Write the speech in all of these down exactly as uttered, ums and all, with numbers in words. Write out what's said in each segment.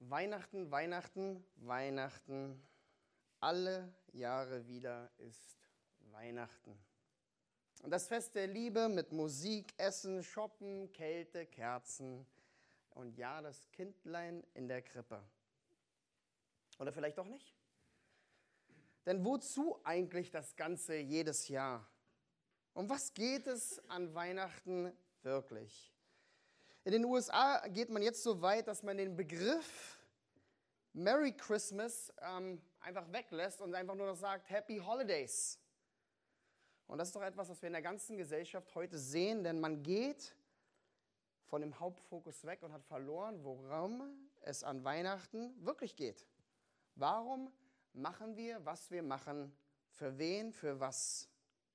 Weihnachten, Weihnachten, Weihnachten. Alle Jahre wieder ist Weihnachten. Und das Fest der Liebe mit Musik, Essen, Shoppen, Kälte, Kerzen und ja, das Kindlein in der Krippe. Oder vielleicht auch nicht. Denn wozu eigentlich das Ganze jedes Jahr? Um was geht es an Weihnachten wirklich? In den U S A geht man jetzt so weit, dass man den Begriff Merry Christmas ähm, einfach weglässt und einfach nur noch sagt Happy Holidays. Und das ist doch etwas, was wir in der ganzen Gesellschaft heute sehen, denn man geht von dem Hauptfokus weg und hat verloren, worum es an Weihnachten wirklich geht. Warum machen wir, was wir machen, für wen, für was?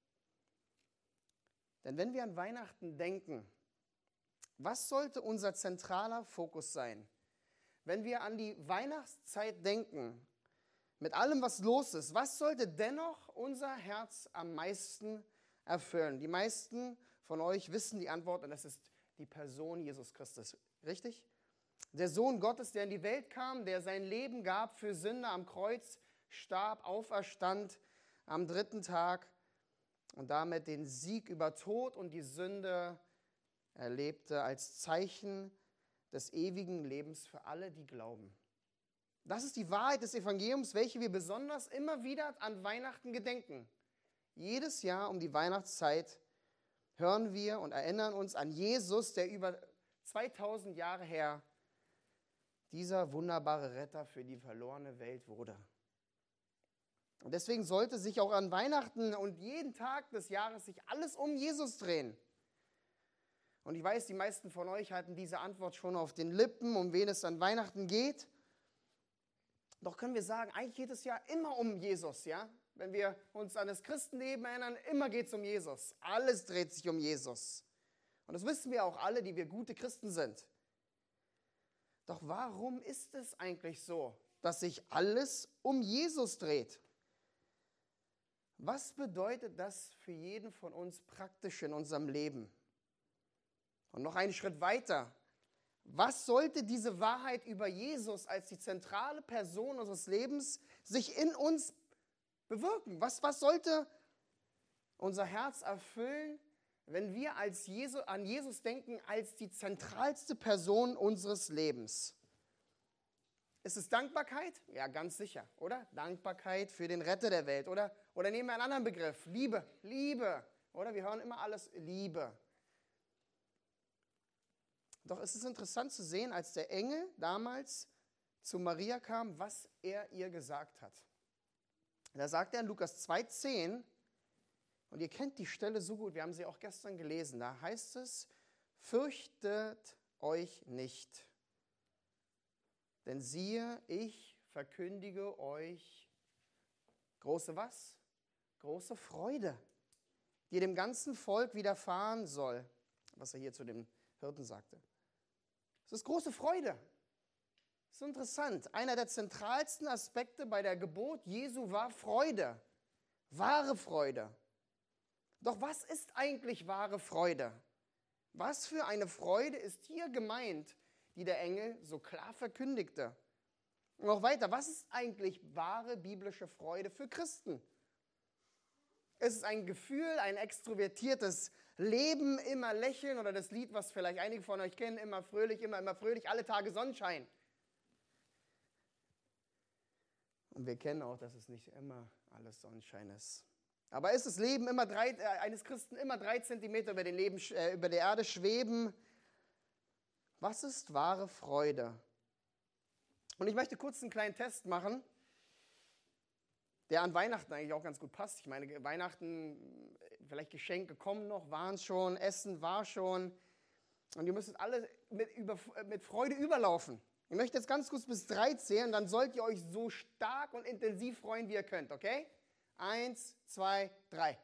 Denn wenn wir an Weihnachten denken, was sollte unser zentraler Fokus sein? Wenn wir an die Weihnachtszeit denken, mit allem, was los ist, was sollte dennoch unser Herz am meisten erfüllen? Die meisten von euch wissen die Antwort und das ist die Person Jesus Christus. Richtig? Der Sohn Gottes, der in die Welt kam, der sein Leben gab für Sünder am Kreuz, starb, auferstand am dritten Tag und damit den Sieg über Tod und die Sünde erlebte als Zeichen des ewigen Lebens für alle, die glauben. Das ist die Wahrheit des Evangeliums, welche wir besonders immer wieder an Weihnachten gedenken. Jedes Jahr um die Weihnachtszeit hören wir und erinnern uns an Jesus, der über zweitausend Jahre her dieser wunderbare Retter für die verlorene Welt wurde. Und deswegen sollte sich auch an Weihnachten und jeden Tag des Jahres sich alles um Jesus drehen. Und ich weiß, die meisten von euch hatten diese Antwort schon auf den Lippen, um wen es an Weihnachten geht. Doch können wir sagen, eigentlich geht es ja immer um Jesus, ja? Wenn wir uns an das Christenleben erinnern, immer geht es um Jesus. Alles dreht sich um Jesus. Und das wissen wir auch alle, die wir gute Christen sind. Doch warum ist es eigentlich so, dass sich alles um Jesus dreht? Was bedeutet das für jeden von uns praktisch in unserem Leben? Und noch einen Schritt weiter. Was sollte diese Wahrheit über Jesus als die zentrale Person unseres Lebens sich in uns bewirken? Was, was sollte unser Herz erfüllen, wenn wir als Jesus, an Jesus denken als die zentralste Person unseres Lebens? Ist es Dankbarkeit? Ja, ganz sicher, oder? Dankbarkeit für den Retter der Welt. Oder, oder nehmen wir einen anderen Begriff. Liebe, Liebe. Oder wir hören immer alles Liebe. Doch es ist interessant zu sehen, als der Engel damals zu Maria kam, was er ihr gesagt hat. Da sagt er in Lukas zwei zehn, und ihr kennt die Stelle so gut, wir haben sie auch gestern gelesen, da heißt es, fürchtet euch nicht, denn siehe, ich verkündige euch große was? Große Freude, die dem ganzen Volk widerfahren soll, was er hier zu dem Hirten sagte. Es ist große Freude. Das ist interessant. Einer der zentralsten Aspekte bei der Geburt Jesu war Freude. Wahre Freude. Doch was ist eigentlich wahre Freude? Was für eine Freude ist hier gemeint, die der Engel so klar verkündigte? Und noch weiter, was ist eigentlich wahre biblische Freude für Christen? Ist es ein Gefühl, ein extrovertiertes Leben, immer lächeln oder das Lied, was vielleicht einige von euch kennen, immer fröhlich, immer, immer fröhlich, alle Tage Sonnenschein. Und wir kennen auch, dass es nicht immer alles Sonnenschein ist. Aber ist das Leben immer drei, äh, eines Christen immer drei Zentimeter über, den Leben, äh, über der Erde schweben? Was ist wahre Freude? Und ich möchte kurz einen kleinen Test machen, der an Weihnachten eigentlich auch ganz gut passt. Ich meine, Weihnachten, vielleicht Geschenke kommen noch, waren schon, Essen war schon. Und ihr müsst alle mit, über, mit Freude überlaufen. Ich möchte jetzt ganz kurz bis drei zählen, dann sollt ihr euch so stark und intensiv freuen, wie ihr könnt, okay? Eins, zwei, drei.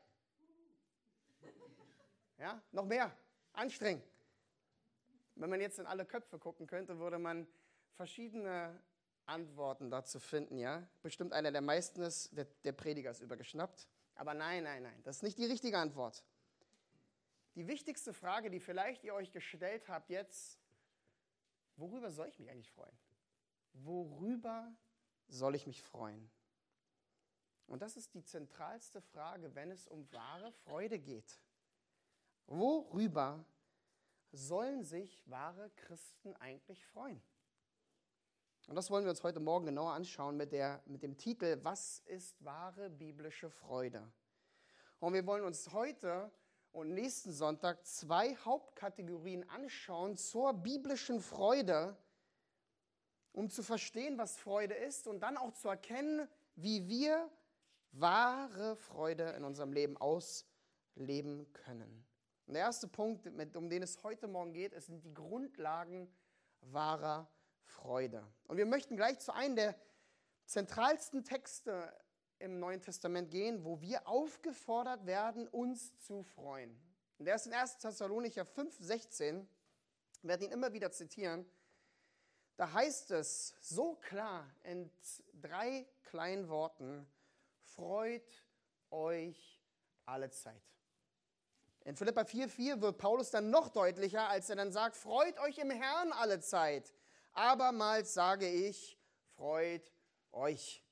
Ja, noch mehr. Anstrengend. Wenn man jetzt in alle Köpfe gucken könnte, würde man verschiedene Antworten dazu finden, ja. Bestimmt einer der meisten ist, der, der Prediger ist übergeschnappt. Aber nein, nein, nein, das ist nicht die richtige Antwort. Die wichtigste Frage, die vielleicht ihr euch gestellt habt jetzt, worüber soll ich mich eigentlich freuen? worüber soll ich mich freuen? Und das ist die zentralste Frage, wenn es um wahre Freude geht. Worüber sollen sich wahre Christen eigentlich freuen? Und das wollen wir uns heute Morgen genauer anschauen mit, der, mit dem Titel, was ist wahre biblische Freude? Und wir wollen uns heute und nächsten Sonntag zwei Hauptkategorien anschauen zur biblischen Freude, um zu verstehen, was Freude ist und dann auch zu erkennen, wie wir wahre Freude in unserem Leben ausleben können. Und der erste Punkt, um den es heute Morgen geht, es sind die Grundlagen wahrer Freude. Und wir möchten gleich zu einem der zentralsten Texte im Neuen Testament gehen, wo wir aufgefordert werden, uns zu freuen. Und der ist in erster Thessalonicher fünf, sechzehn. Ich werde ihn immer wieder zitieren. Da heißt es so klar in drei kleinen Worten: Freut euch alle Zeit. In Philipper vier, vier wird Paulus dann noch deutlicher, als er dann sagt, freut euch im Herrn alle Zeit. Abermals sage ich, freut euch.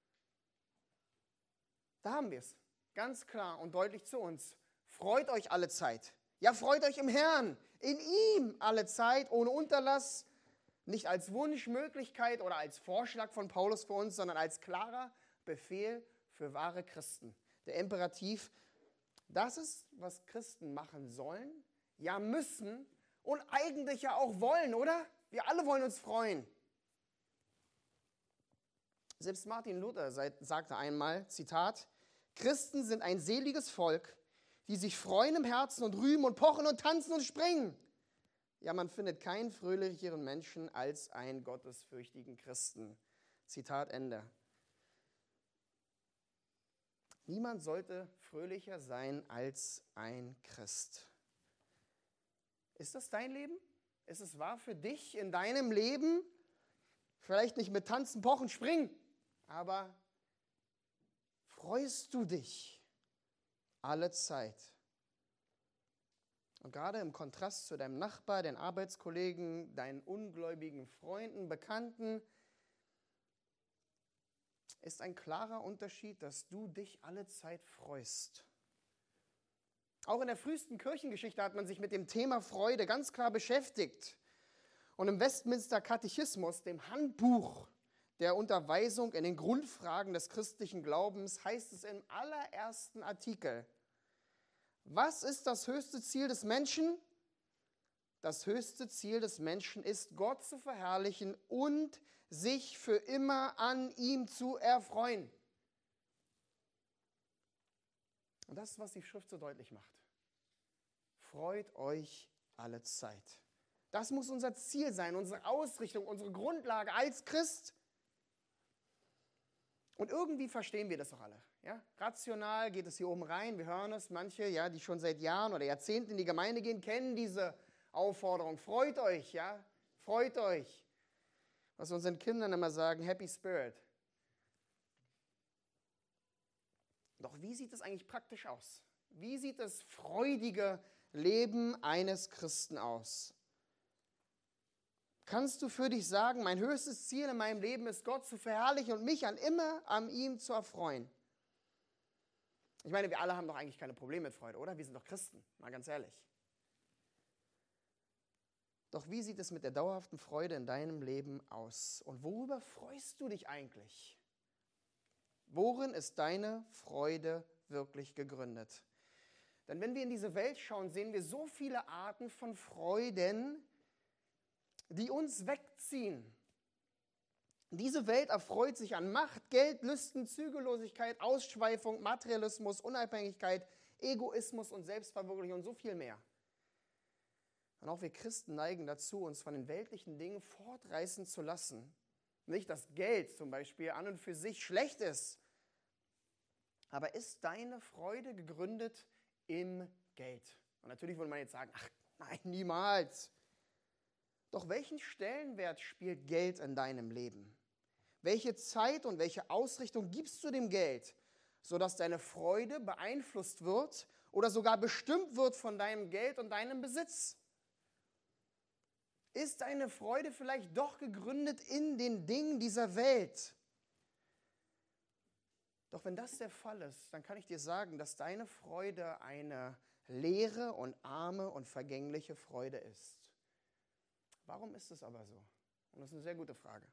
Da haben wir es, ganz klar und deutlich zu uns. Freut euch alle Zeit. Ja, freut euch im Herrn, in ihm alle Zeit, ohne Unterlass, nicht als Wunschmöglichkeit oder als Vorschlag von Paulus für uns, sondern als klarer Befehl für wahre Christen. Der Imperativ, das ist, was Christen machen sollen, ja müssen und eigentlich ja auch wollen, oder? Wir alle wollen uns freuen. Selbst Martin Luther sagte einmal, Zitat, Christen sind ein seliges Volk, die sich freuen im Herzen und rühmen und pochen und tanzen und springen. Ja, man findet keinen fröhlicheren Menschen als einen gottesfürchtigen Christen. Zitat Ende. Niemand sollte fröhlicher sein als ein Christ. Ist das dein Leben? Ist es wahr für dich in deinem Leben? Vielleicht nicht mit Tanzen, Pochen, Springen, aber freust du dich alle Zeit? Und gerade im Kontrast zu deinem Nachbar, den Arbeitskollegen, deinen ungläubigen Freunden, Bekannten, ist ein klarer Unterschied, dass du dich alle Zeit freust. Auch in der frühesten Kirchengeschichte hat man sich mit dem Thema Freude ganz klar beschäftigt. Und im Westminster Katechismus, dem Handbuch der Unterweisung in den Grundfragen des christlichen Glaubens, heißt es im allerersten Artikel: Was ist das höchste Ziel des Menschen? Das höchste Ziel des Menschen ist, Gott zu verherrlichen und sich für immer an ihm zu erfreuen. Und das ist, was die Schrift so deutlich macht. Freut euch alle Zeit. Das muss unser Ziel sein, unsere Ausrichtung, unsere Grundlage als Christ. Und irgendwie verstehen wir das doch alle. Ja? Rational geht es hier oben rein, wir hören es. Manche, ja, die schon seit Jahren oder Jahrzehnten in die Gemeinde gehen, kennen diese Aufforderung. Freut euch, ja, freut euch. Was wir unseren Kindern immer sagen, Happy Spirit. Doch wie sieht es eigentlich praktisch aus? Wie sieht das freudige Leben eines Christen aus? Kannst du für dich sagen, mein höchstes Ziel in meinem Leben ist, Gott zu verherrlichen und mich an immer an ihm zu erfreuen? Ich meine, wir alle haben doch eigentlich keine Probleme mit Freude, oder? Wir sind doch Christen, mal ganz ehrlich. Doch wie sieht es mit der dauerhaften Freude in deinem Leben aus? Und worüber freust du dich eigentlich? Worin ist deine Freude wirklich gegründet? Denn wenn wir in diese Welt schauen, sehen wir so viele Arten von Freuden, die uns wegziehen. Diese Welt erfreut sich an Macht, Geld, Lüsten, Zügellosigkeit, Ausschweifung, Materialismus, Unabhängigkeit, Egoismus und Selbstverwirklichung und so viel mehr. Und auch wir Christen neigen dazu, uns von den weltlichen Dingen fortreißen zu lassen. Nicht, dass Geld zum Beispiel an und für sich schlecht ist, aber ist deine Freude gegründet im Geld? Und natürlich würde man jetzt sagen, ach nein, niemals. Doch welchen Stellenwert spielt Geld in deinem Leben? Welche Zeit und welche Ausrichtung gibst du dem Geld, sodass deine Freude beeinflusst wird oder sogar bestimmt wird von deinem Geld und deinem Besitz? Ist deine Freude vielleicht doch gegründet in den Dingen dieser Welt? Doch wenn das der Fall ist, dann kann ich dir sagen, dass deine Freude eine leere und arme und vergängliche Freude ist. Warum ist es aber so? Und das ist eine sehr gute Frage.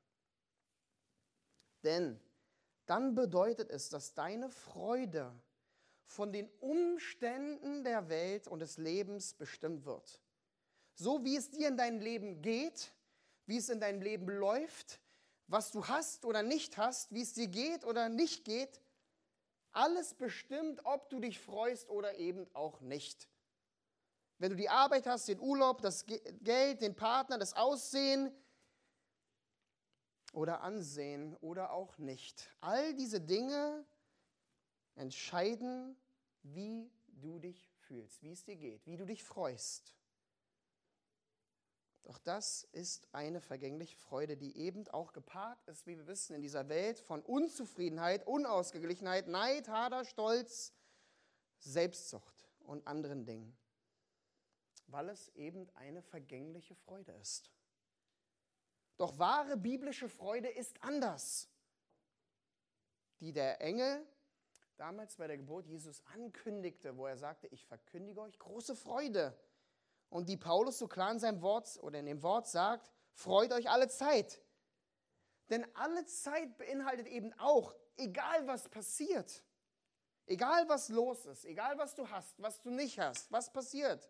Denn dann bedeutet es, dass deine Freude von den Umständen der Welt und des Lebens bestimmt wird. So wie es dir in deinem Leben geht, wie es in deinem Leben läuft, was du hast oder nicht hast, wie es dir geht oder nicht geht, alles bestimmt, ob du dich freust oder eben auch nicht. Wenn du die Arbeit hast, den Urlaub, das Geld, den Partner, das Aussehen oder Ansehen oder auch nicht. All diese Dinge entscheiden, wie du dich fühlst, wie es dir geht, wie du dich freust. Doch das ist eine vergängliche Freude, die eben auch gepaart ist, wie wir wissen, in dieser Welt von Unzufriedenheit, Unausgeglichenheit, Neid, Hader, Stolz, Selbstsucht und anderen Dingen, weil es eben eine vergängliche Freude ist. Doch wahre biblische Freude ist anders, die der Engel damals bei der Geburt Jesus ankündigte, wo er sagte, ich verkündige euch große Freude. Und die Paulus so klar in seinem Wort oder in dem Wort sagt, freut euch alle Zeit. Denn alle Zeit beinhaltet eben auch, egal was passiert, egal was los ist, egal was du hast, was du nicht hast, was passiert,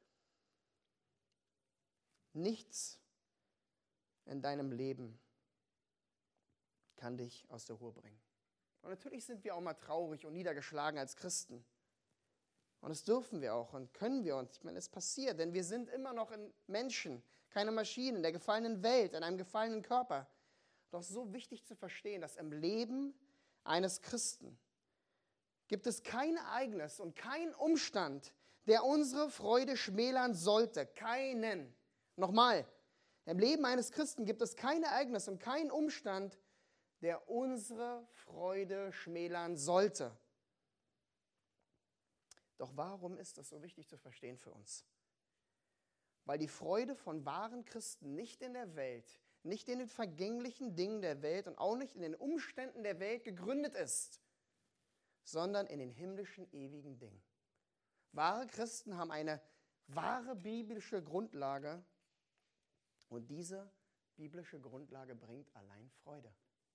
nichts in deinem Leben kann dich aus der Ruhe bringen. Und natürlich sind wir auch mal traurig und niedergeschlagen als Christen. Und das dürfen wir auch und können wir uns. Ich meine, es passiert, denn wir sind immer noch in Menschen, keine Maschinen, in der gefallenen Welt, in einem gefallenen Körper. Doch so wichtig zu verstehen, dass im Leben eines Christen gibt es kein Ereignis und kein Umstand, der unsere Freude schmälern sollte. Keinen. Nochmal, im Leben eines Christen gibt es kein Ereignis und keinen Umstand, der unsere Freude schmälern sollte. Doch warum ist das so wichtig zu verstehen für uns? Weil die Freude von wahren Christen nicht in der Welt, nicht in den vergänglichen Dingen der Welt und auch nicht in den Umständen der Welt gegründet ist, sondern in den himmlischen, ewigen Dingen. Wahre Christen haben eine wahre biblische Grundlage und diese biblische Grundlage bringt allein Freude.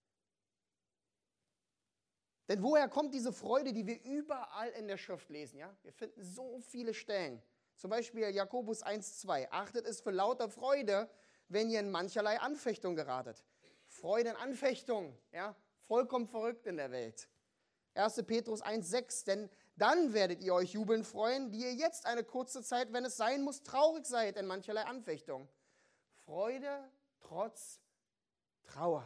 Denn woher kommt diese Freude, die wir überall in der Schrift lesen? Ja? Wir finden so viele Stellen. Zum Beispiel Jakobus eins, zwei. Achtet es für lauter Freude, wenn ihr in mancherlei Anfechtung geratet. Freude in Anfechtung, ja? Vollkommen verrückt in der Welt. erster Petrus eins, sechs. Denn dann werdet ihr euch jubeln freuen, die ihr jetzt eine kurze Zeit, wenn es sein muss, traurig seid in mancherlei Anfechtung. Freude trotz Trauer.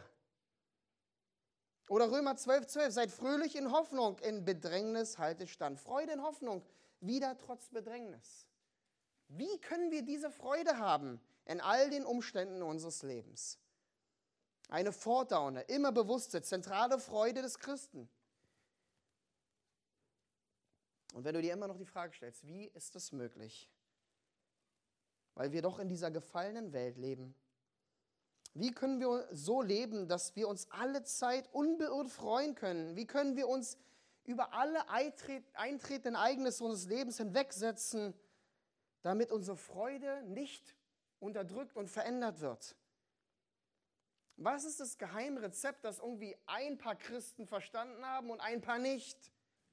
Oder Römer zwölf, zwölf, seid fröhlich in Hoffnung, in Bedrängnis haltet stand. Freude in Hoffnung, wieder trotz Bedrängnis. Wie können wir diese Freude haben in all den Umständen unseres Lebens? Eine fortdauernde, immer bewusste, zentrale Freude des Christen. Und wenn du dir immer noch die Frage stellst, wie ist das möglich? Weil wir doch in dieser gefallenen Welt leben. Wie können wir so leben, dass wir uns alle Zeit unbeirrt freuen können? Wie können wir uns über alle eintretenden Ereignisse unseres Lebens hinwegsetzen, damit unsere Freude nicht unterdrückt und verändert wird? Was ist das Geheimrezept, das irgendwie ein paar Christen verstanden haben und ein paar nicht?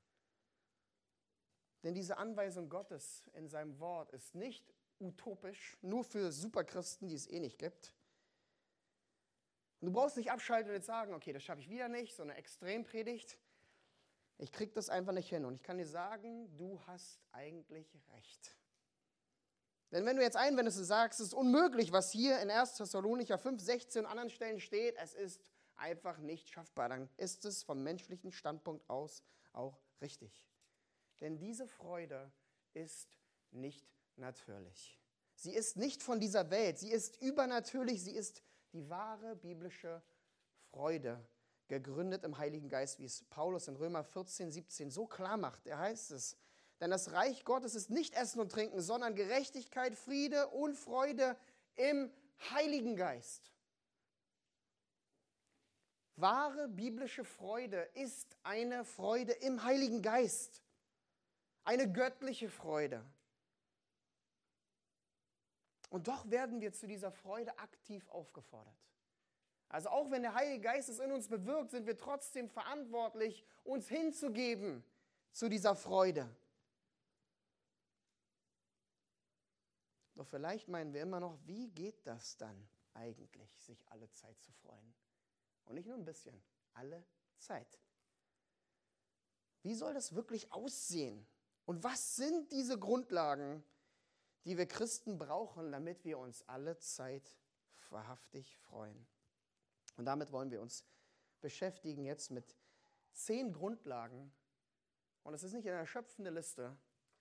Denn diese Anweisung Gottes in seinem Wort ist nicht utopisch, nur für Superchristen, die es eh nicht gibt. Und du brauchst nicht abschalten und jetzt sagen, okay, das schaffe ich wieder nicht, so eine Extrempredigt. Ich kriege das einfach nicht hin. Und ich kann dir sagen, du hast eigentlich recht. Denn wenn du jetzt einwendest und sagst, es ist unmöglich, was hier in erster Thessalonicher fünf, sechzehn und anderen Stellen steht, es ist einfach nicht schaffbar, dann ist es vom menschlichen Standpunkt aus auch richtig. Denn diese Freude ist nicht natürlich. Sie ist nicht von dieser Welt, sie ist übernatürlich, sie ist die wahre biblische Freude, gegründet im Heiligen Geist, wie es Paulus in Römer vierzehn, siebzehn so klar macht. Er heißt es, denn das Reich Gottes ist nicht Essen und Trinken, sondern Gerechtigkeit, Friede und Freude im Heiligen Geist. Wahre biblische Freude ist eine Freude im Heiligen Geist. Eine göttliche Freude. Und doch werden wir zu dieser Freude aktiv aufgefordert. Also auch wenn der Heilige Geist es in uns bewirkt, sind wir trotzdem verantwortlich, uns hinzugeben zu dieser Freude. Doch vielleicht meinen wir immer noch, wie geht das dann eigentlich, sich alle Zeit zu freuen? Und nicht nur ein bisschen, alle Zeit. Wie soll das wirklich aussehen? Und was sind diese Grundlagen, die wir Christen brauchen, damit wir uns alle Zeit wahrhaftig freuen? Und damit wollen wir uns beschäftigen jetzt mit zehn Grundlagen. Und es ist nicht eine erschöpfende Liste.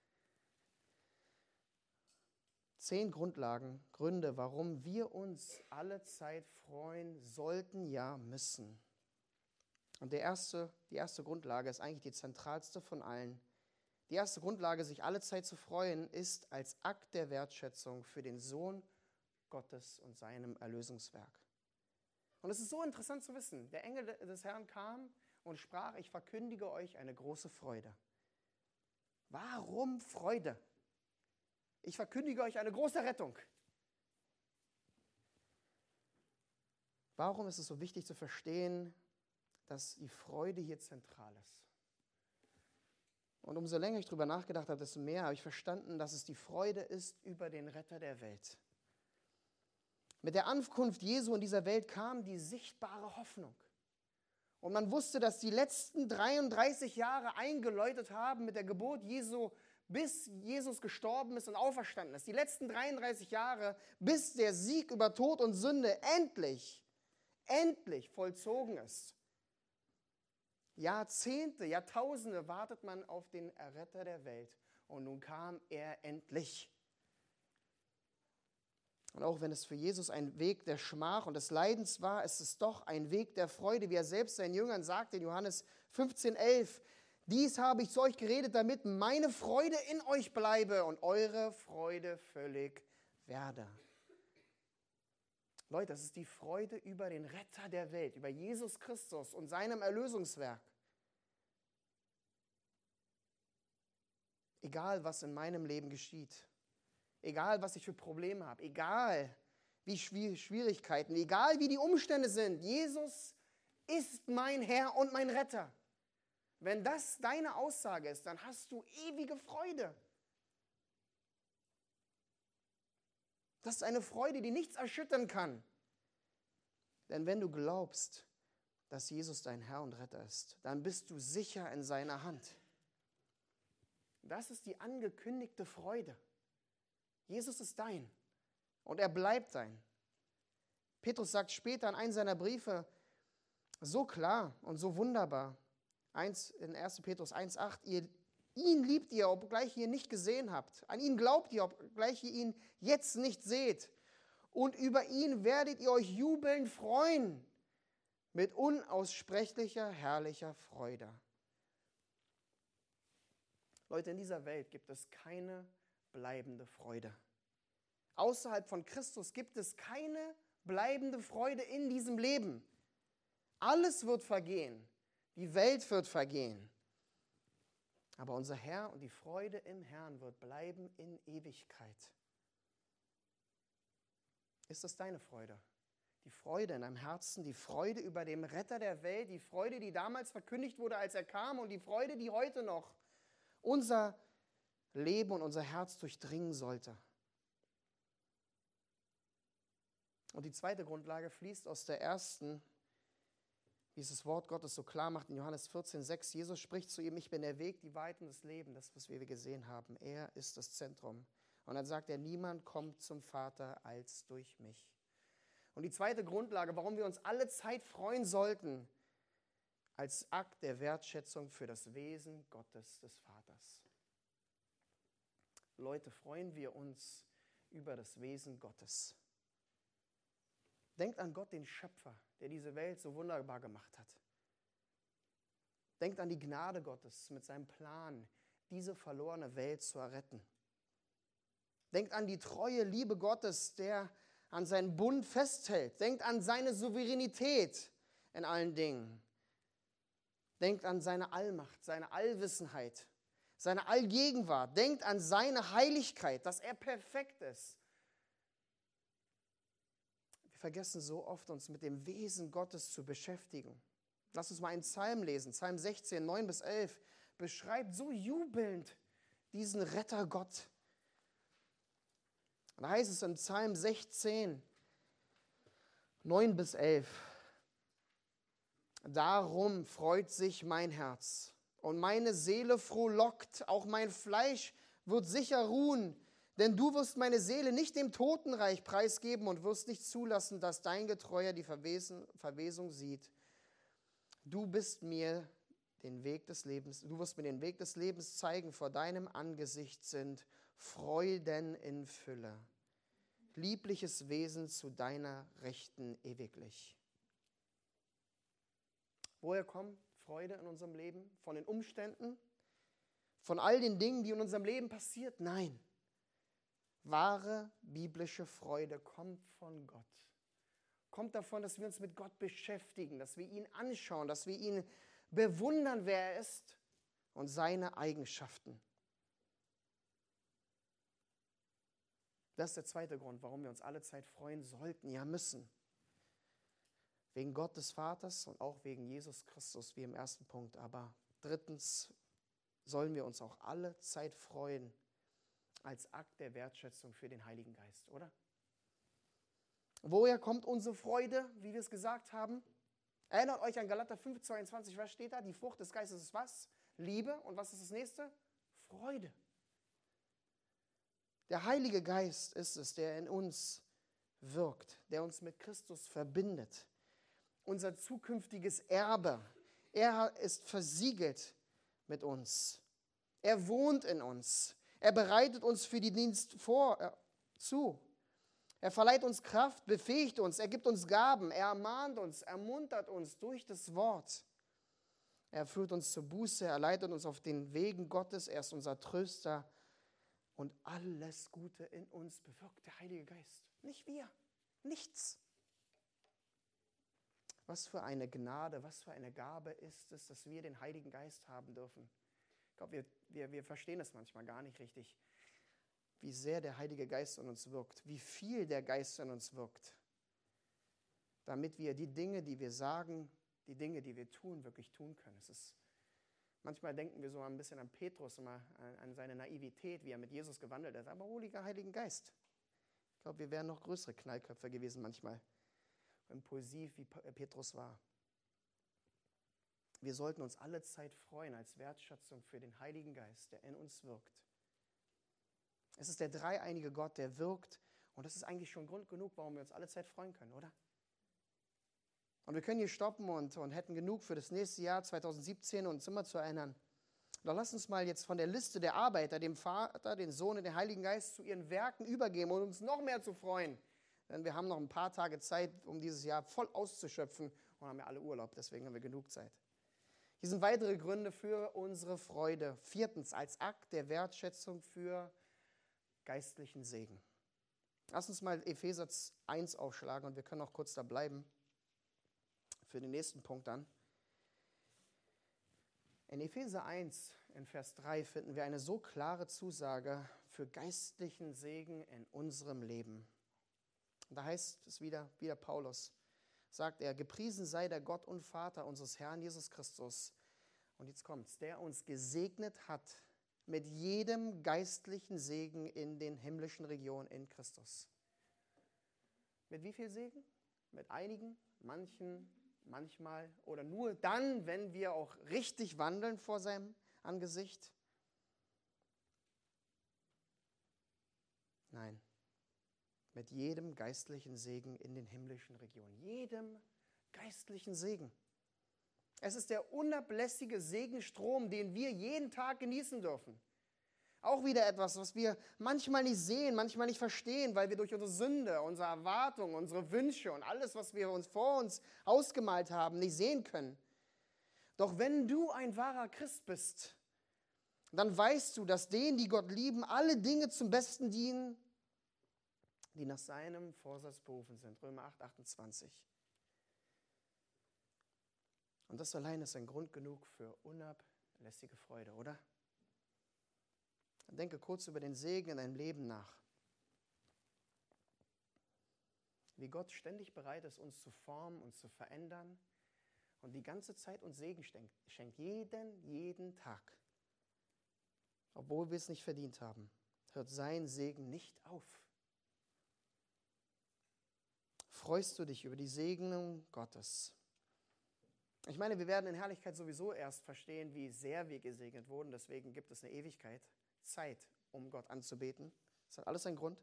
Zehn Grundlagen, Gründe, warum wir uns alle Zeit freuen sollten, ja müssen. Und der erste, die erste Grundlage ist eigentlich die zentralste von allen. Die erste Grundlage, sich alle Zeit zu freuen, ist als Akt der Wertschätzung für den Sohn Gottes und seinem Erlösungswerk. Und es ist so interessant zu wissen, der Engel des Herrn kam und sprach, ich verkündige euch eine große Freude. Warum Freude? Ich verkündige euch eine große Rettung. Warum ist es so wichtig zu verstehen, dass die Freude hier zentral ist? Und umso länger ich darüber nachgedacht habe, desto mehr habe ich verstanden, dass es die Freude ist über den Retter der Welt. Mit der Ankunft Jesu in dieser Welt kam die sichtbare Hoffnung. Und man wusste, dass die letzten dreiunddreißig Jahre eingeläutet haben mit der Geburt Jesu, bis Jesus gestorben ist und auferstanden ist. Die letzten dreiunddreißig Jahre, bis der Sieg über Tod und Sünde endlich, endlich vollzogen ist. Jahrzehnte, Jahrtausende wartet man auf den Erretter der Welt. Und nun kam er endlich. Und auch wenn es für Jesus ein Weg der Schmach und des Leidens war, ist es doch ein Weg der Freude, wie er selbst seinen Jüngern sagte in Johannes fünfzehn, elf. Dies habe ich zu euch geredet, damit meine Freude in euch bleibe und eure Freude völlig werde. Leute, das ist die Freude über den Retter der Welt, über Jesus Christus und seinem Erlösungswerk. Egal, was in meinem Leben geschieht, egal, was ich für Probleme habe, egal, wie Schwierigkeiten, egal, wie die Umstände sind, Jesus ist mein Herr und mein Retter. Wenn das deine Aussage ist, dann hast du ewige Freude. Das ist eine Freude, die nichts erschüttern kann. Denn wenn du glaubst, dass Jesus dein Herr und Retter ist, dann bist du sicher in seiner Hand. Das ist die angekündigte Freude. Jesus ist dein und er bleibt dein. Petrus sagt später in einem seiner Briefe so klar und so wunderbar, eins in erster Petrus eins acht, ihr, ihn liebt ihr, obgleich ihr ihn nicht gesehen habt. An ihn glaubt ihr, obgleich ihr ihn jetzt nicht seht. Und über ihn werdet ihr euch jubelnd freuen mit unaussprechlicher, herrlicher Freude. Leute, in dieser Welt gibt es keine bleibende Freude. Außerhalb von Christus gibt es keine bleibende Freude in diesem Leben. Alles wird vergehen. Die Welt wird vergehen. Aber unser Herr und die Freude im Herrn wird bleiben in Ewigkeit. Ist das deine Freude? Die Freude in deinem Herzen, die Freude über den Retter der Welt, die Freude, die damals verkündigt wurde, als er kam, und die Freude, die heute noch unser Leben und unser Herz durchdringen sollte. Und die zweite Grundlage fließt aus der ersten, wie es das Wort Gottes so klar macht in Johannes vierzehn, sechs. Jesus spricht zu ihm, ich bin der Weg, die Wahrheit und das Leben, das, was wir gesehen haben. Er ist das Zentrum. Und dann sagt er, niemand kommt zum Vater als durch mich. Und die zweite Grundlage, warum wir uns alle Zeit freuen sollten, als Akt der Wertschätzung für das Wesen Gottes des Vaters. Leute, freuen wir uns über das Wesen Gottes. Denkt an Gott, den Schöpfer, der diese Welt so wunderbar gemacht hat. Denkt an die Gnade Gottes mit seinem Plan, diese verlorene Welt zu erretten. Denkt an die treue Liebe Gottes, der an seinen Bund festhält. Denkt an seine Souveränität in allen Dingen. Denkt an seine Allmacht, seine Allwissenheit, seine Allgegenwart. Denkt an seine Heiligkeit, dass er perfekt ist. Wir vergessen so oft, uns mit dem Wesen Gottes zu beschäftigen. Lass uns mal einen Psalm lesen. Psalm sechzehn, neun bis elf beschreibt so jubelnd diesen Rettergott. Da heißt es im Psalm sechzehn, neun bis elf. Darum freut sich mein Herz und meine Seele frohlockt, auch mein Fleisch wird sicher ruhen, denn du wirst meine Seele nicht dem Totenreich preisgeben und wirst nicht zulassen, dass dein Getreuer die Verwesen, Verwesung sieht. Du bist mir den Weg des Lebens, du wirst mir den Weg des Lebens zeigen, vor deinem Angesicht sind Freuden in Fülle, liebliches Wesen zu deiner Rechten ewiglich. Woher kommt Freude in unserem Leben? Von den Umständen? Von all den Dingen, die in unserem Leben passiert? Nein. Wahre biblische Freude kommt von Gott. Kommt davon, dass wir uns mit Gott beschäftigen, dass wir ihn anschauen, dass wir ihn bewundern, wer er ist und seine Eigenschaften. Das ist der zweite Grund, warum wir uns alle Zeit freuen sollten, ja müssen. Wegen Gott des Vaters und auch wegen Jesus Christus, wie im ersten Punkt. Aber drittens sollen wir uns auch alle Zeit freuen als Akt der Wertschätzung für den Heiligen Geist, oder? Woher kommt unsere Freude, wie wir es gesagt haben? Erinnert euch an Galater fünf, zweiundzwanzig, was steht da? Die Frucht des Geistes ist was? Liebe. Und was ist das nächste? Freude. Der Heilige Geist ist es, der in uns wirkt, der uns mit Christus verbindet. Unser zukünftiges Erbe. Er ist versiegelt mit uns. Er wohnt in uns. Er bereitet uns für den Dienst vor, äh, zu. Er verleiht uns Kraft, befähigt uns, er gibt uns Gaben, er ermahnt uns, ermuntert uns durch das Wort. Er führt uns zur Buße, er leitet uns auf den Wegen Gottes, er ist unser Tröster und alles Gute in uns bewirkt der Heilige Geist. Nicht wir, nichts. Was für eine Gnade, was für eine Gabe ist es, dass wir den Heiligen Geist haben dürfen. Ich glaube, wir, wir, wir verstehen es manchmal gar nicht richtig, wie sehr der Heilige Geist in uns wirkt, wie viel der Geist in uns wirkt, damit wir die Dinge, die wir sagen, die Dinge, die wir tun, wirklich tun können. Es ist, manchmal denken wir so ein bisschen an Petrus, immer an, an seine Naivität, wie er mit Jesus gewandelt ist, aber Heiliger Heiligen Geist. Ich glaube, wir wären noch größere Knallköpfe gewesen manchmal, impulsiv wie Petrus war. Wir sollten uns alle Zeit freuen als Wertschätzung für den Heiligen Geist, der in uns wirkt. Es ist der dreieinige Gott, der wirkt. Und das ist eigentlich schon Grund genug, warum wir uns alle Zeit freuen können, oder? Und wir können hier stoppen und, und hätten genug für das nächste Jahr zwanzig siebzehn uns immer zu erinnern. Doch lass uns mal jetzt von der Liste der Arbeiter, dem Vater, den Sohn und den Heiligen Geist zu ihren Werken übergeben und uns noch mehr zu freuen. Denn wir haben noch ein paar Tage Zeit, um dieses Jahr voll auszuschöpfen und haben ja alle Urlaub, deswegen haben wir genug Zeit. Hier sind weitere Gründe für unsere Freude. Viertens, als Akt der Wertschätzung für geistlichen Segen. Lass uns mal Epheser eins aufschlagen und wir können auch kurz da bleiben für den nächsten Punkt dann. In Epheser eins, in Vers drei, finden wir eine so klare Zusage für geistlichen Segen in unserem Leben. Und da heißt es wieder, wieder Paulus, sagt er, gepriesen sei der Gott und Vater unseres Herrn Jesus Christus. Und jetzt kommt's, der uns gesegnet hat mit jedem geistlichen Segen in den himmlischen Regionen in Christus. Mit wie viel Segen? Mit einigen, manchen, manchmal oder nur dann, wenn wir auch richtig wandeln vor seinem Angesicht? Nein, mit jedem geistlichen Segen in den himmlischen Regionen. Jedem geistlichen Segen. Es ist der unablässige Segenstrom, den wir jeden Tag genießen dürfen. Auch wieder etwas, was wir manchmal nicht sehen, manchmal nicht verstehen, weil wir durch unsere Sünde, unsere Erwartungen, unsere Wünsche und alles, was wir uns vor uns ausgemalt haben, nicht sehen können. Doch wenn du ein wahrer Christ bist, dann weißt du, dass denen, die Gott lieben, alle Dinge zum Besten dienen, die nach seinem Vorsatz berufen sind. Römer acht, achtundzwanzig. Und das allein ist ein Grund genug für unablässige Freude, oder? Denke kurz über den Segen in deinem Leben nach. Wie Gott ständig bereit ist, uns zu formen und zu verändern und die ganze Zeit uns Segen schenkt. Jeden, jeden Tag. Obwohl wir es nicht verdient haben, hört sein Segen nicht auf. Freust du dich über die Segnung Gottes? Ich meine, wir werden in Herrlichkeit sowieso erst verstehen, wie sehr wir gesegnet wurden. Deswegen gibt es eine Ewigkeit, Zeit, um Gott anzubeten. Das hat alles einen Grund.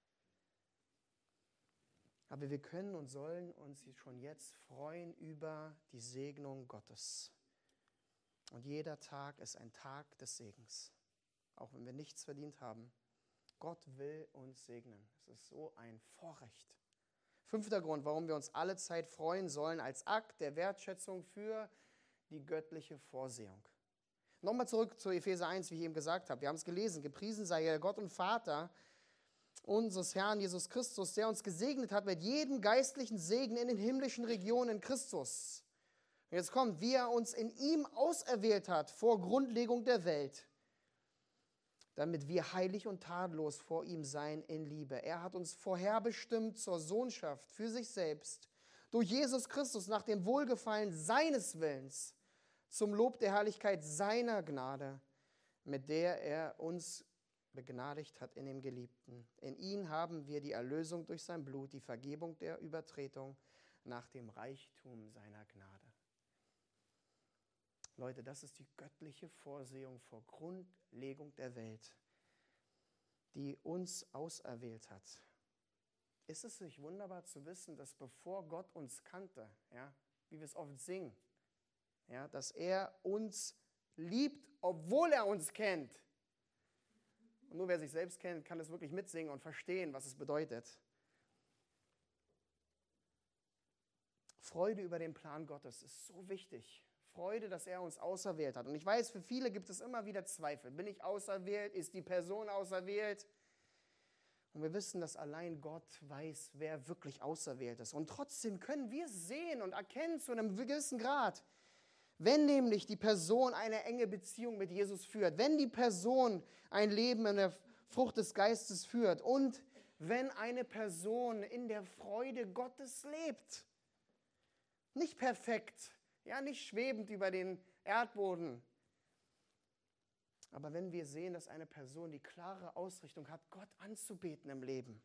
Aber wir können und sollen uns schon jetzt freuen über die Segnung Gottes. Und jeder Tag ist ein Tag des Segens, auch wenn wir nichts verdient haben. Gott will uns segnen. Es ist so ein Vorrecht. Fünfter Grund, warum wir uns alle Zeit freuen sollen, als Akt der Wertschätzung für die göttliche Vorsehung. Nochmal zurück zu Epheser eins, wie ich eben gesagt habe. Wir haben es gelesen. Gepriesen sei er, Gott und Vater unseres Herrn Jesus Christus, der uns gesegnet hat mit jedem geistlichen Segen in den himmlischen Regionen in Christus. Und jetzt kommt, wie er uns in ihm auserwählt hat vor Grundlegung der Welt, damit wir heilig und tadellos vor ihm seien in Liebe. Er hat uns vorherbestimmt zur Sohnschaft für sich selbst, durch Jesus Christus nach dem Wohlgefallen seines Willens, zum Lob der Herrlichkeit seiner Gnade, mit der er uns begnadigt hat in dem Geliebten. In ihn haben wir die Erlösung durch sein Blut, die Vergebung der Übertretung nach dem Reichtum seiner Gnade. Leute, das ist die göttliche Vorsehung vor Grundlegung der Welt, die uns auserwählt hat. Ist es nicht wunderbar zu wissen, dass bevor Gott uns kannte, ja, wie wir es oft singen, ja, dass er uns liebt, obwohl er uns kennt. Und nur wer sich selbst kennt, kann es wirklich mitsingen und verstehen, was es bedeutet. Freude über den Plan Gottes ist so wichtig. Freude, dass er uns auserwählt hat. Und ich weiß, für viele gibt es immer wieder Zweifel. Bin ich auserwählt? Ist die Person auserwählt? Und wir wissen, dass allein Gott weiß, wer wirklich auserwählt ist. Und trotzdem können wir sehen und erkennen zu einem gewissen Grad, wenn nämlich die Person eine enge Beziehung mit Jesus führt, wenn die Person ein Leben in der Frucht des Geistes führt und wenn eine Person in der Freude Gottes lebt. Nicht perfekt, ja, nicht schwebend über den Erdboden. Aber wenn wir sehen, dass eine Person die klare Ausrichtung hat, Gott anzubeten im Leben.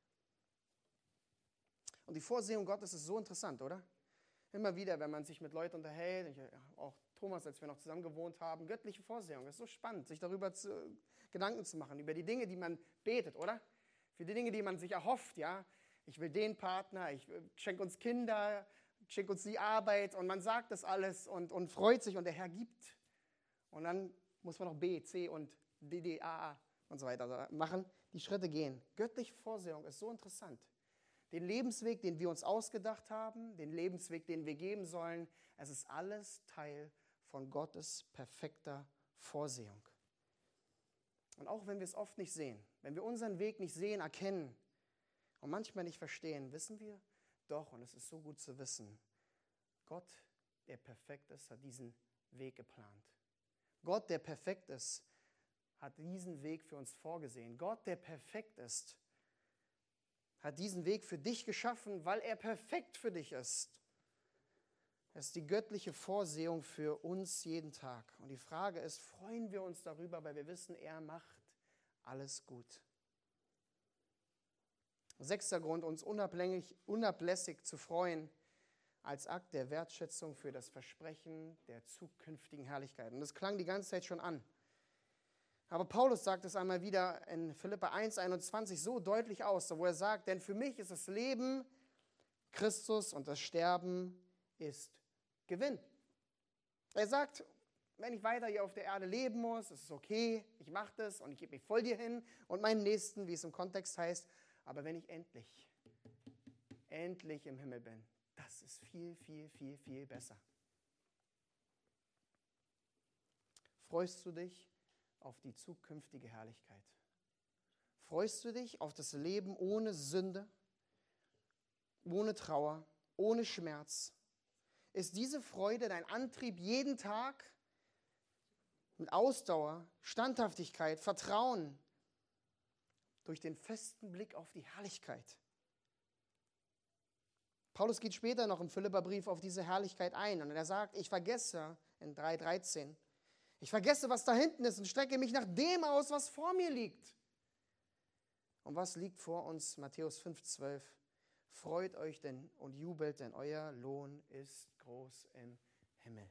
Und die Vorsehung Gottes ist so interessant, oder? Immer wieder, wenn man sich mit Leuten unterhält, auch Thomas, als wir noch zusammen gewohnt haben, göttliche Vorsehung. Es ist so spannend, sich darüber zu, Gedanken zu machen, über die Dinge, die man betet, oder? Für die Dinge, die man sich erhofft, ja. Ich will den Partner, ich schenke uns Kinder, schenke uns die Arbeit und man sagt das alles und, und freut sich und der Herr gibt. Und dann muss man noch B, C und D, D, A, A und so weiter machen, die Schritte gehen. Göttliche Vorsehung ist so interessant. Den Lebensweg, den wir uns ausgedacht haben, den Lebensweg, den wir geben sollen, es ist alles Teil von Gottes perfekter Vorsehung. Und auch wenn wir es oft nicht sehen, wenn wir unseren Weg nicht sehen, erkennen und manchmal nicht verstehen, wissen wir doch, und es ist so gut zu wissen, Gott, der perfekt ist, hat diesen Weg geplant. Gott, der perfekt ist, hat diesen Weg für uns vorgesehen. Gott, der perfekt ist, hat diesen Weg für dich geschaffen, weil er perfekt für dich ist. Es ist die göttliche Vorsehung für uns jeden Tag. Und die Frage ist, freuen wir uns darüber, weil wir wissen, er macht alles gut. Sechster Grund, uns unablässig, unablässig zu freuen, als Akt der Wertschätzung für das Versprechen der zukünftigen Herrlichkeit. Und das klang die ganze Zeit schon an. Aber Paulus sagt es einmal wieder in Philipper eins, einundzwanzig so deutlich aus, wo er sagt, denn für mich ist das Leben Christus und das Sterben ist Gewinn. Er sagt, wenn ich weiter hier auf der Erde leben muss, ist es okay, ich mache das und ich gebe mich voll dir hin und meinen Nächsten, wie es im Kontext heißt, aber wenn ich endlich, endlich im Himmel bin, das ist viel, viel, viel, viel besser. Freust du dich auf die zukünftige Herrlichkeit? Freust du dich auf das Leben ohne Sünde, ohne Trauer, ohne Schmerz? Ist diese Freude dein Antrieb jeden Tag mit Ausdauer, Standhaftigkeit, Vertrauen durch den festen Blick auf die Herrlichkeit? Paulus geht später noch im Philipperbrief auf diese Herrlichkeit ein und er sagt, ich vergesse in drei dreizehn, ich vergesse, was da hinten ist und strecke mich nach dem aus, was vor mir liegt. Und was liegt vor uns? Matthäus fünf zwölf. Freut euch denn und jubelt, denn euer Lohn ist groß im Himmel.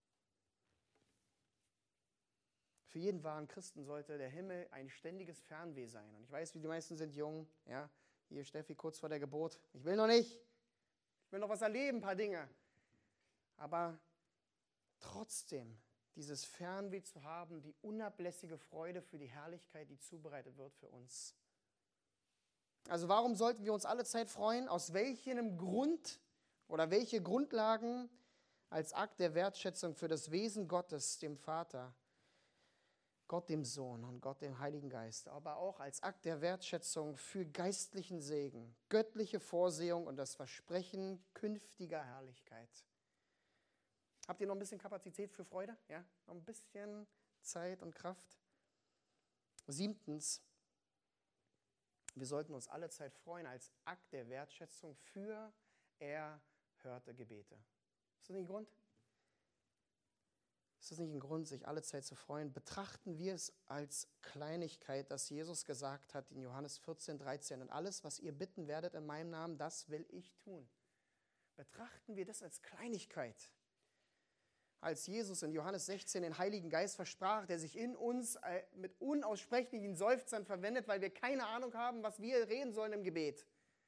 Für jeden wahren Christen sollte der Himmel ein ständiges Fernweh sein. Und ich weiß, wie die meisten sind jung. Ja, hier Steffi kurz vor der Geburt. Ich will noch nicht. Ich will noch was erleben, ein paar Dinge. Aber trotzdem dieses Fernweh zu haben, die unablässige Freude für die Herrlichkeit, die zubereitet wird für uns. Also warum sollten wir uns alle Zeit freuen? Aus welchem Grund oder welche Grundlagen als Akt der Wertschätzung für das Wesen Gottes, dem Vater, Gott dem Sohn und Gott dem Heiligen Geist, aber auch als Akt der Wertschätzung für geistlichen Segen, göttliche Vorsehung und das Versprechen künftiger Herrlichkeit. Habt ihr noch ein bisschen Kapazität für Freude? Ja? Noch ein bisschen Zeit und Kraft? Siebtens, wir sollten uns alle Zeit freuen als Akt der Wertschätzung für erhörte Gebete. Ist das nicht ein Grund? Ist das nicht ein Grund, sich alle Zeit zu freuen? Betrachten wir es als Kleinigkeit, dass Jesus gesagt hat in Johannes vierzehn dreizehn, und alles, was ihr bitten werdet in meinem Namen, das will ich tun. Betrachten wir das als Kleinigkeit. Als Jesus in Johannes sechzehn den Heiligen Geist versprach, der sich in uns mit unaussprechlichen Seufzern verwendet, weil wir keine Ahnung haben, was wir reden sollen im Gebet.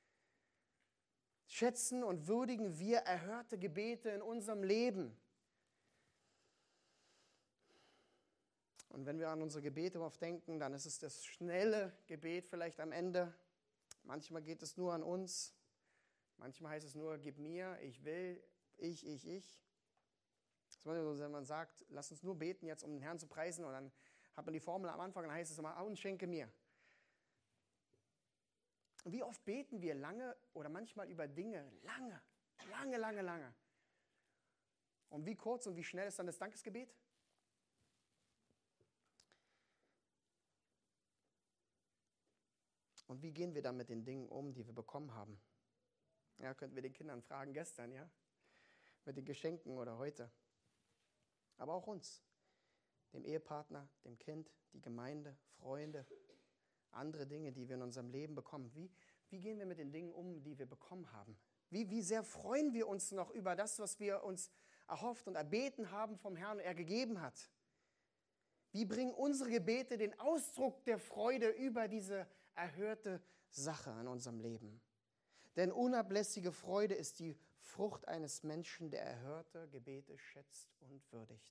Schätzen und würdigen wir erhörte Gebete in unserem Leben. Und wenn wir an unsere Gebete oft denken, dann ist es das schnelle Gebet vielleicht am Ende. Manchmal geht es nur an uns. Manchmal heißt es nur, gib mir, ich will, ich, ich, ich. Wenn man sagt, lass uns nur beten jetzt, um den Herrn zu preisen, und dann hat man die Formel am Anfang, dann heißt es immer, und schenke mir. Und wie oft beten wir lange oder manchmal über Dinge, lange, lange, lange, lange. Und wie kurz und wie schnell ist dann das Dankesgebet? Und wie gehen wir dann mit den Dingen um, die wir bekommen haben? Ja, könnten wir den Kindern fragen gestern, ja? Mit den Geschenken oder heute. Aber auch uns, dem Ehepartner, dem Kind, die Gemeinde, Freunde, andere Dinge, die wir in unserem Leben bekommen. Wie, wie gehen wir mit den Dingen um, die wir bekommen haben? Wie, wie sehr freuen wir uns noch über das, was wir uns erhofft und erbeten haben vom Herrn und er gegeben hat? Wie bringen unsere Gebete den Ausdruck der Freude über diese erhörte Sache in unserem Leben? Denn unablässige Freude ist die Frucht eines Menschen, der erhörte Gebete schätzt und würdigt.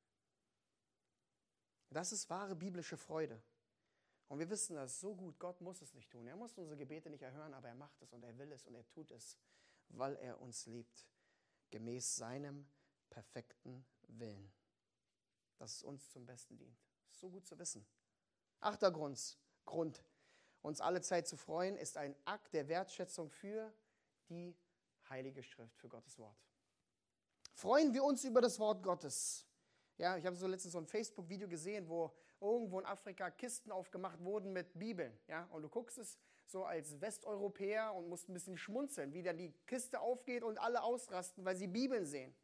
Das ist wahre biblische Freude. Und wir wissen das so gut, Gott muss es nicht tun. Er muss unsere Gebete nicht erhören, aber er macht es und er will es und er tut es, weil er uns liebt, gemäß seinem perfekten Willen. Dass es uns zum Besten dient. Das ist so gut zu wissen. Achter Grund, Grund, uns alle Zeit zu freuen, ist ein Akt der Wertschätzung für die Heilige Schrift, für Gottes Wort. Freuen wir uns über das Wort Gottes. Ja, ich habe so letztens so ein Facebook-Video gesehen, wo irgendwo in Afrika Kisten aufgemacht wurden mit Bibeln. Ja, und du guckst es so als Westeuropäer und musst ein bisschen schmunzeln, wie dann die Kiste aufgeht und alle ausrasten, weil sie Bibeln sehen.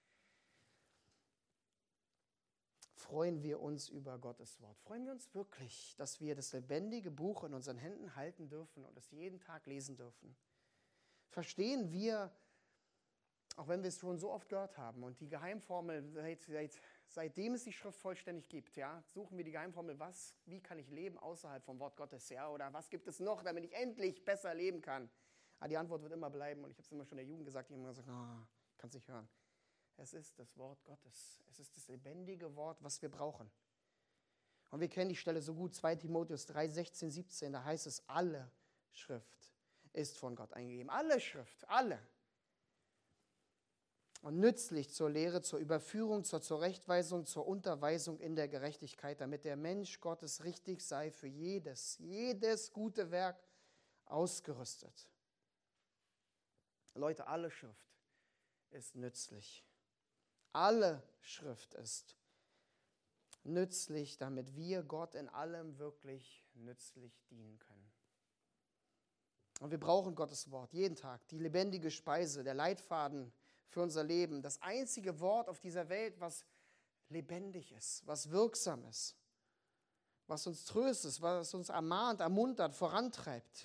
Freuen wir uns über Gottes Wort? Freuen wir uns wirklich, dass wir das lebendige Buch in unseren Händen halten dürfen und es jeden Tag lesen dürfen? Verstehen wir, auch wenn wir es schon so oft gehört haben und die Geheimformel, seit, seit, seitdem es die Schrift vollständig gibt, ja, suchen wir die Geheimformel, was, wie kann ich leben außerhalb vom Wort Gottes, ja, oder was gibt es noch, damit ich endlich besser leben kann? Aber die Antwort wird immer bleiben und ich habe es immer schon der Jugend gesagt, die haben immer gesagt, oh, kannst nicht hören. Es ist das Wort Gottes. Es ist das lebendige Wort, was wir brauchen. Und wir kennen die Stelle so gut, zwei Timotheus drei, sechzehn, siebzehn, da heißt es, alle Schrift ist von Gott eingegeben. Alle Schrift, alle. und nützlich zur Lehre, zur Überführung, zur Zurechtweisung, zur Unterweisung in der Gerechtigkeit, damit der Mensch Gottes richtig sei, für jedes, jedes gute Werk ausgerüstet. Leute, alle Schrift ist nützlich. Alle Schrift ist nützlich, damit wir Gott in allem wirklich nützlich dienen können. Und wir brauchen Gottes Wort jeden Tag, die lebendige Speise, der Leitfaden für unser Leben, das einzige Wort auf dieser Welt, was lebendig ist, was wirksam ist, was uns tröstet, was uns ermahnt, ermuntert, vorantreibt.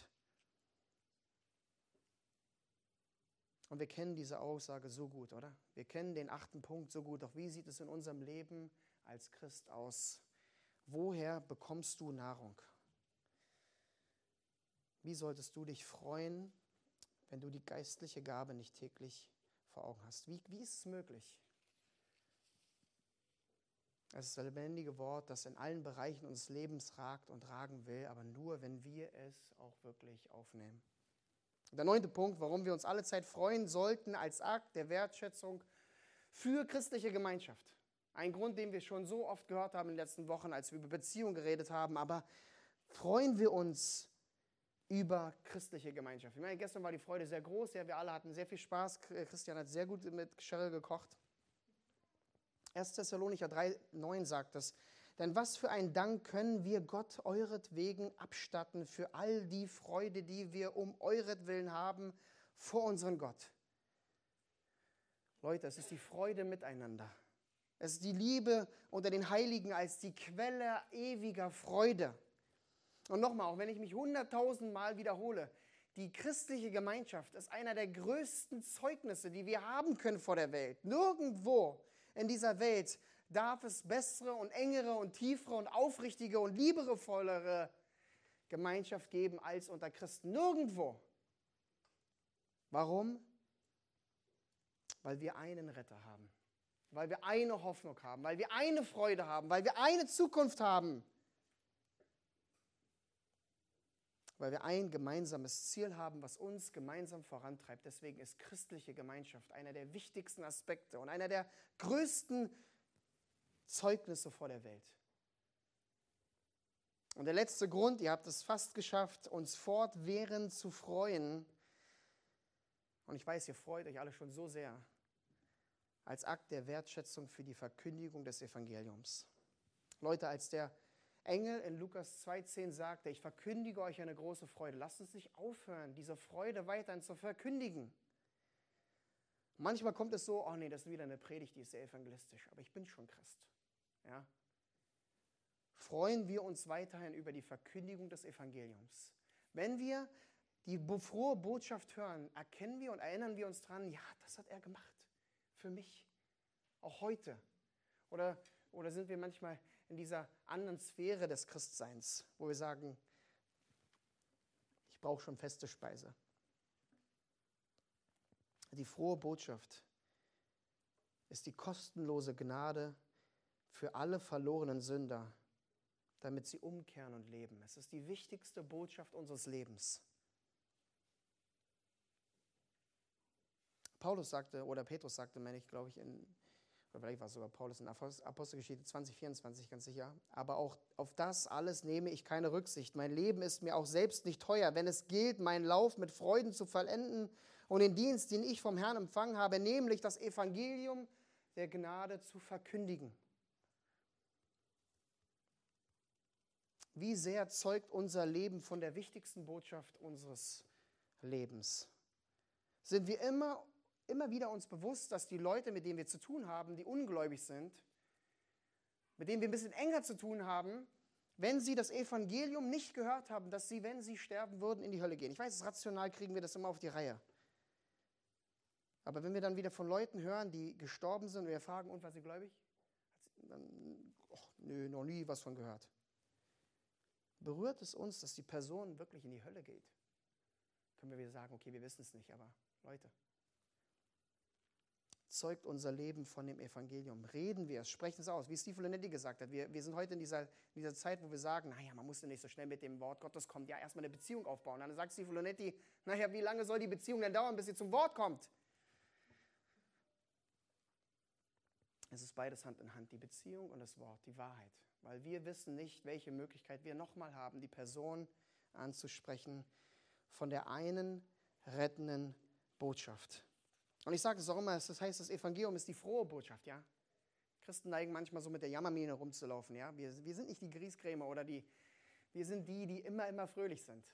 Und wir kennen diese Aussage so gut, oder? Wir kennen den achten Punkt so gut. Doch wie sieht es in unserem Leben als Christ aus? Woher bekommst du Nahrung? Wie solltest du dich freuen, wenn du die geistliche Gabe nicht täglich vor Augen hast? Wie, wie ist es möglich? Es ist das lebendige Wort, das in allen Bereichen unseres Lebens ragt und ragen will, aber nur, wenn wir es auch wirklich aufnehmen. Der neunte Punkt, warum wir uns alle Zeit freuen sollten als Akt der Wertschätzung für christliche Gemeinschaft. Ein Grund, den wir schon so oft gehört haben in den letzten Wochen, als wir über Beziehungen geredet haben, aber freuen wir uns über christliche Gemeinschaft. Ich meine, gestern war die Freude sehr groß, ja, wir alle hatten sehr viel Spaß. Christian hat sehr gut mit Cheryl gekocht. erster Thessalonicher drei neun sagt das. Denn was für einen Dank können wir Gott euretwegen abstatten für all die Freude, die wir um euretwillen haben vor unserem Gott. Leute, es ist die Freude miteinander. Es ist die Liebe unter den Heiligen als die Quelle ewiger Freude. Und nochmal, auch wenn ich mich hunderttausend Mal wiederhole, die christliche Gemeinschaft ist einer der größten Zeugnisse, die wir haben können vor der Welt. Nirgendwo in dieser Welt darf es bessere und engere und tiefere und aufrichtige und liebevollere Gemeinschaft geben als unter Christen. Nirgendwo. Warum? Weil wir einen Retter haben. Weil wir eine Hoffnung haben. Weil wir eine Freude haben. Weil wir eine Zukunft haben. Weil wir ein gemeinsames Ziel haben, was uns gemeinsam vorantreibt. Deswegen ist christliche Gemeinschaft einer der wichtigsten Aspekte und einer der größten Zeugnisse vor der Welt. Und der letzte Grund, ihr habt es fast geschafft, uns fortwährend zu freuen. Und ich weiß, ihr freut euch alle schon so sehr, als Akt der Wertschätzung für die Verkündigung des Evangeliums. Leute, als der Engel in Lukas zwei zehn sagte, ich verkündige euch eine große Freude. Lasst uns nicht aufhören, diese Freude weiterhin zu verkündigen. Manchmal kommt es so, oh nee, das ist wieder eine Predigt, die ist sehr evangelistisch, aber ich bin schon Christ. Ja? Freuen wir uns weiterhin über die Verkündigung des Evangeliums. Wenn wir die frohe Botschaft hören, erkennen wir und erinnern wir uns dran, ja, das hat er gemacht. Für mich. Auch heute. Oder, oder sind wir manchmal in dieser anderen Sphäre des Christseins, wo wir sagen, ich brauche schon feste Speise. Die frohe Botschaft ist die kostenlose Gnade für alle verlorenen Sünder, damit sie umkehren und leben. Es ist die wichtigste Botschaft unseres Lebens. Paulus sagte, oder Petrus sagte, meine ich, glaube ich, in, oder vielleicht war es sogar Paulus in Apostelgeschichte zwanzig vierundzwanzig, ganz sicher, aber auch auf das alles nehme ich keine Rücksicht. Mein Leben ist mir auch selbst nicht teuer, wenn es gilt, meinen Lauf mit Freuden zu vollenden und den Dienst, den ich vom Herrn empfangen habe, nämlich das Evangelium der Gnade zu verkündigen. Wie sehr zeugt unser Leben von der wichtigsten Botschaft unseres Lebens? Sind wir immer, immer wieder uns bewusst, dass die Leute, mit denen wir zu tun haben, die ungläubig sind, mit denen wir ein bisschen enger zu tun haben, wenn sie das Evangelium nicht gehört haben, dass sie, wenn sie sterben würden, in die Hölle gehen. Ich weiß, rational kriegen wir das immer auf die Reihe. Aber wenn wir dann wieder von Leuten hören, die gestorben sind und wir fragen, und, war sie gläubig? Dann, oh, nö, noch nie was von gehört. Berührt es uns, dass die Person wirklich in die Hölle geht? Können wir wieder sagen, okay, wir wissen es nicht, aber Leute, zeugt unser Leben von dem Evangelium. Reden wir es, sprechen es aus, wie Steve Lenetti gesagt hat. Wir, wir sind heute in dieser, in dieser Zeit, wo wir sagen, naja, man muss ja nicht so schnell mit dem Wort Gottes kommen, ja, erstmal eine Beziehung aufbauen. Dann sagt Steve Lenetti, naja, wie lange soll die Beziehung denn dauern, bis sie zum Wort kommt? Es ist beides Hand in Hand, die Beziehung und das Wort, die Wahrheit. Weil wir wissen nicht, welche Möglichkeit wir nochmal haben, die Person anzusprechen von der einen rettenden Botschaft. Und ich sage es auch immer, das heißt, das Evangelium ist die frohe Botschaft, ja. Christen neigen manchmal so mit der Jammermiene rumzulaufen, ja. Wir, wir sind nicht die Grieskrämer oder die, wir sind die, die immer, immer fröhlich sind.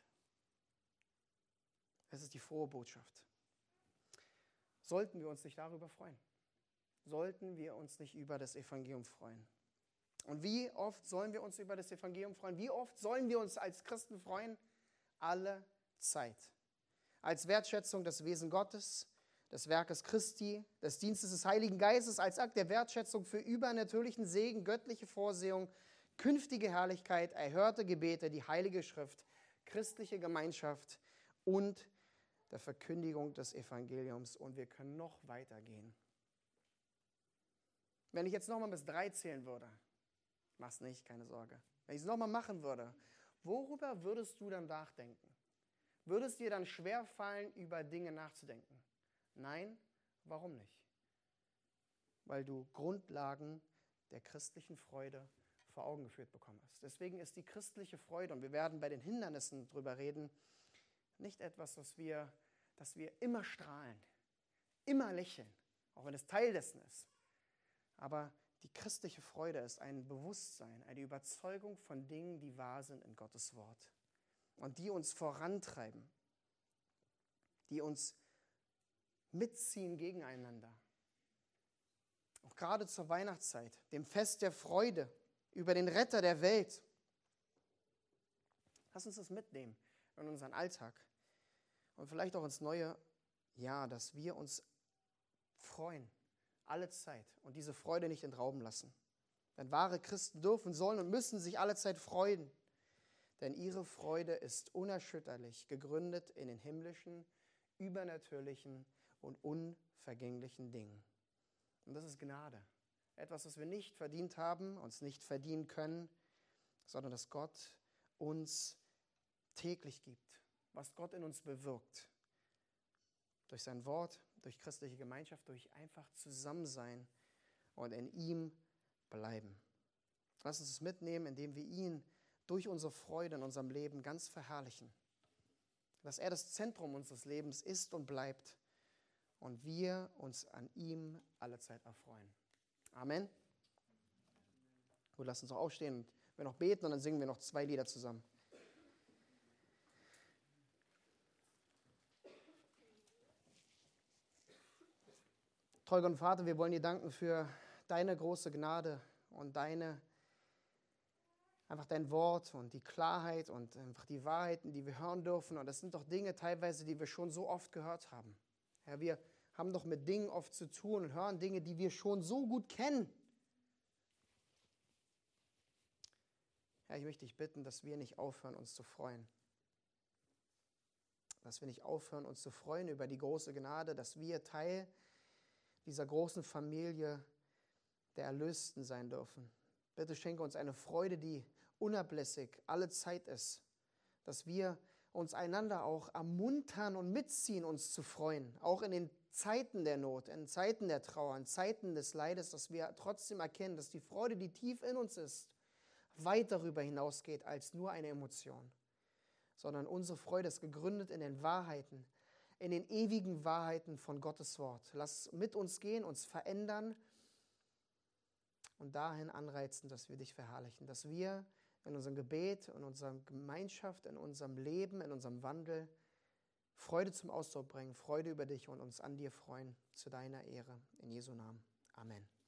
Es ist die frohe Botschaft. Sollten wir uns nicht darüber freuen? Sollten wir uns nicht über das Evangelium freuen? Und wie oft sollen wir uns über das Evangelium freuen? Wie oft sollen wir uns als Christen freuen? Alle Zeit. Als Wertschätzung des Wesen Gottes, des Werkes Christi, des Dienstes des Heiligen Geistes, als Akt der Wertschätzung für übernatürlichen Segen, göttliche Vorsehung, künftige Herrlichkeit, erhörte Gebete, die Heilige Schrift, christliche Gemeinschaft und der Verkündigung des Evangeliums. Und wir können noch weitergehen. Wenn ich jetzt nochmal bis drei zählen würde, mach's nicht, keine Sorge. Wenn ich es nochmal machen würde, worüber würdest du dann nachdenken? Würde es dir dann schwerfallen, über Dinge nachzudenken? Nein, warum nicht? Weil du Grundlagen der christlichen Freude vor Augen geführt bekommen hast. Deswegen ist die christliche Freude, und wir werden bei den Hindernissen drüber reden, nicht etwas, das wir, das wir immer strahlen, immer lächeln, auch wenn es Teil dessen ist. Aber die christliche Freude ist ein Bewusstsein, eine Überzeugung von Dingen, die wahr sind in Gottes Wort und die uns vorantreiben, die uns mitziehen gegeneinander. Auch gerade zur Weihnachtszeit, dem Fest der Freude über den Retter der Welt. Lass uns das mitnehmen in unseren Alltag und vielleicht auch ins neue Jahr, dass wir uns freuen, alle Zeit, und diese Freude nicht entrauben lassen. Denn wahre Christen dürfen, sollen und müssen sich alle Zeit freuen, denn ihre Freude ist unerschütterlich, gegründet in den himmlischen, übernatürlichen und unvergänglichen Dingen. Und das ist Gnade. Etwas, was wir nicht verdient haben, uns nicht verdienen können, sondern das Gott uns täglich gibt, was Gott in uns bewirkt. Durch sein Wort, durch christliche Gemeinschaft, durch einfach Zusammensein und in ihm bleiben. Lass uns es mitnehmen, indem wir ihn durch unsere Freude in unserem Leben ganz verherrlichen. Dass er das Zentrum unseres Lebens ist und bleibt und wir uns an ihm allezeit erfreuen. Amen. Gut, lass uns auch aufstehen und wir noch beten und dann singen wir noch zwei Lieder zusammen. Treuer Gott und Vater, wir wollen dir danken für deine große Gnade und deine, einfach dein Wort und die Klarheit und einfach die Wahrheiten, die wir hören dürfen. Und das sind doch Dinge teilweise, die wir schon so oft gehört haben. Ja, wir haben doch mit Dingen oft zu tun und hören Dinge, die wir schon so gut kennen. Herr, ich möchte dich bitten, dass wir nicht aufhören, uns zu freuen. Dass wir nicht aufhören, uns zu freuen über die große Gnade, dass wir Teil dieser großen Familie der Erlösten sein dürfen. Bitte schenke uns eine Freude, die unablässig alle Zeit ist, dass wir uns einander auch ermuntern und mitziehen, uns zu freuen, auch in den Zeiten der Not, in Zeiten der Trauer, in Zeiten des Leides, dass wir trotzdem erkennen, dass die Freude, die tief in uns ist, weit darüber hinausgeht als nur eine Emotion, sondern unsere Freude ist gegründet in den Wahrheiten, in den ewigen Wahrheiten von Gottes Wort. Lass mit uns gehen, uns verändern und dahin anreizen, dass wir dich verherrlichen, dass wir in unserem Gebet, in unserer Gemeinschaft, in unserem Leben, in unserem Wandel Freude zum Ausdruck bringen, Freude über dich und uns an dir freuen, zu deiner Ehre. In Jesu Namen. Amen.